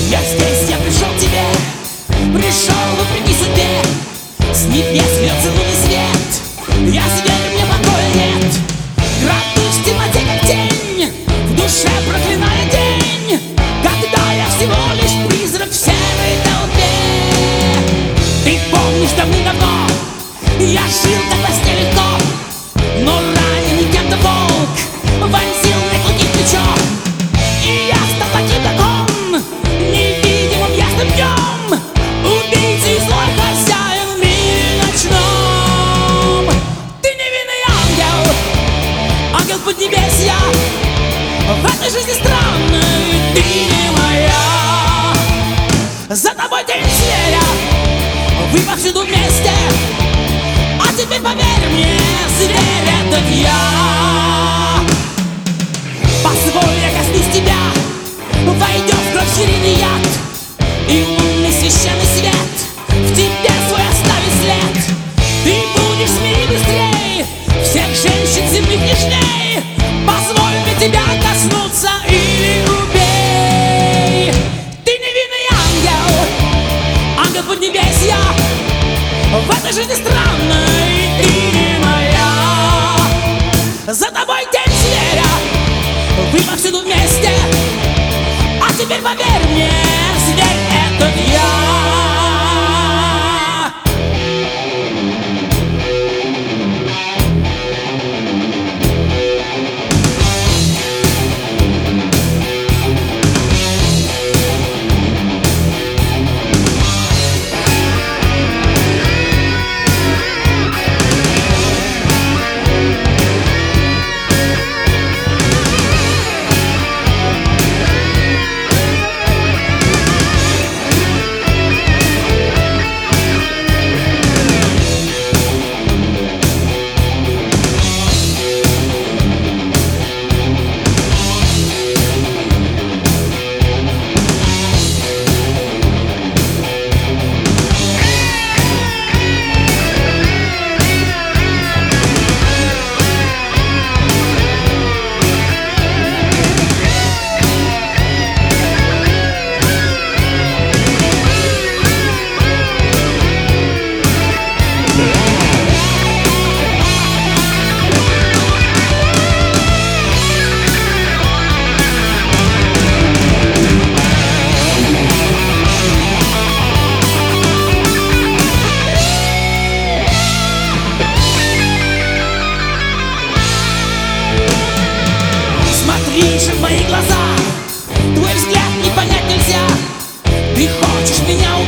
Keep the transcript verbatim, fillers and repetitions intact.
Я здесь, я пришел к тебе, пришел вопреки судьбе. С небес льется лунный свет, я зверь, мне покоя нет. Крадусь в темноте, как тень, в душе проклиная день, когда я всего лишь призрак в серой толпе. Ты помнишь, давным-давно я жил так во сне легко, но раненый кем-то волк вонзил мне клыки в плечо. И я стал таким, как он, невидимым ясным днем, убийцей и злой хозяин в мире ночном. Ты невинный ангел, ангел поднебесья, в этой жизни странной ты не моя. За тобой тень зверя, вы повсюду вместе, а теперь поверь мне, зверь, этот я. Позволь, я коснусь тебя, войдет в кровь звериный яд, и лунный священный свет в тебе свой оставит след. Ты будешь в мире быстрей всех женщин земных нежней. Позволь мне тебя коснуться или убей. Ты невинный ангел, ангел поднебесья, в этой жизни странной ты не моя. За тобой тень зверя, вы повсюду вместе, а теперь поверь мне, зверь, этот я. Смотришь в мои глаза, твой взгляд не понять нельзя. Ты хочешь меня